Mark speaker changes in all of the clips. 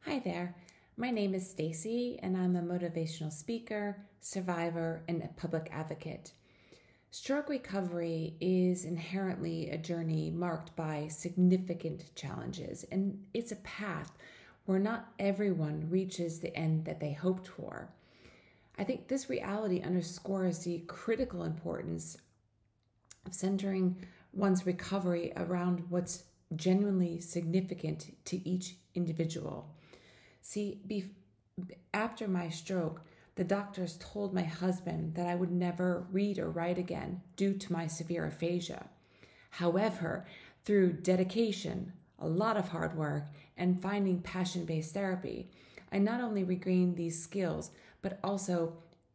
Speaker 1: Hi there. My name is Stacy, and I'm a motivational speaker, survivor, and a public advocate. Stroke recovery is inherently a journey marked by significant challenges, and it's a path where not everyone reaches the end that they hoped for. I think this reality underscores the critical importance of centering one's recovery around what's genuinely significant to each individual. See, after my stroke, the doctors told my husband that I would never read or write again due to my severe aphasia. However, through dedication, a lot of hard work, and finding passion based therapy, I not only regained these skills, but also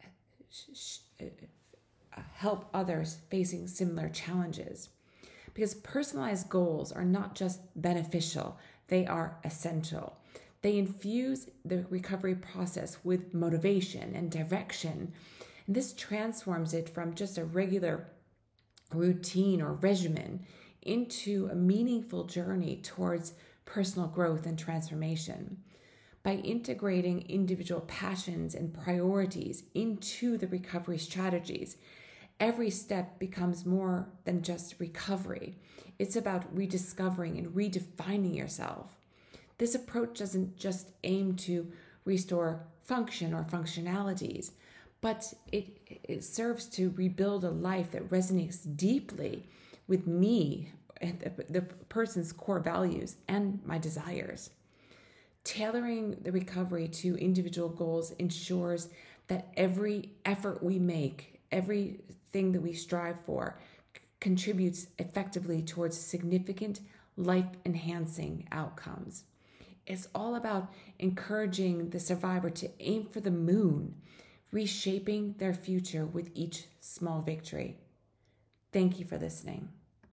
Speaker 1: help others facing similar challenges. Because personalized goals are not just beneficial, they are essential. They infuse the recovery process with motivation and direction. And this transforms it from just a regular routine or regimen into a meaningful journey towards personal growth and transformation. By integrating individual passions and priorities into the recovery strategies, every step becomes more than just recovery. It's about rediscovering and redefining yourself. This approach doesn't just aim to restore function or functionalities, but it serves to rebuild a life that resonates deeply with me, the person's core values, and my desires. Tailoring the recovery to individual goals ensures that every effort we make, everything that we strive for, contributes effectively towards significant life-enhancing outcomes. It's all about encouraging the survivor to aim for the moon, reshaping their future with each small victory. Thank you for listening.